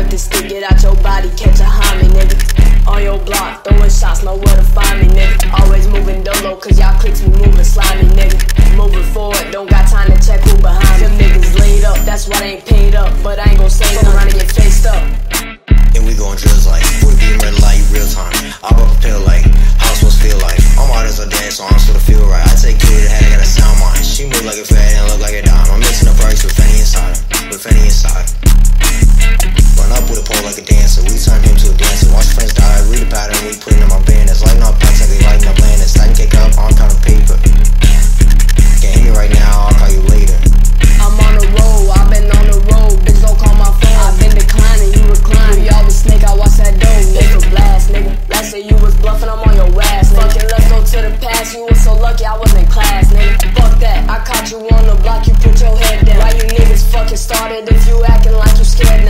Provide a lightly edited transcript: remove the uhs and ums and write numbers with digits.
the stick, get out your body, catch a homie, nigga. On your block, throwing shots, know where to find me, nigga. Always moving dolo, cause y'all clicks be moving slimy, nigga. Moving forward, don't got time to check who behind me. Them niggas laid up, that's why they ain't paid up. But I ain't gon' say nothing around and get faced up. And we going drills like 40 beam red light, real time. I pop a pill like how I'm supposed to feel like. All my artists are dead, so I'm supposed to feel right. I take care of the head, I got a sound mind. She move like a fat and look like a dime. I'm mixing the price with Fenny inside, with Fenny inside. Run up with a pole like a dancer. We turn him to a dancer. Watch friends die, read the pattern, we put it in my band. It's lighting up packs like they lighting up land. It's stacking cake up, I'm counting paper. Can't hit me right now, I'll call you later. I'm on the road, I've been on the road. Bitch, don't call my phone. I've been declining, you reclining. Y'all the snake, I watch that dough. Nigga blast, nigga. Last year you was bluffing, I'm on your ass, nigga. Fucking let's go to the past. You was so lucky I was in class, nigga. Fuck that, I caught you on the block, you put your head down. Why you niggas fucking started if you acting like you scared now?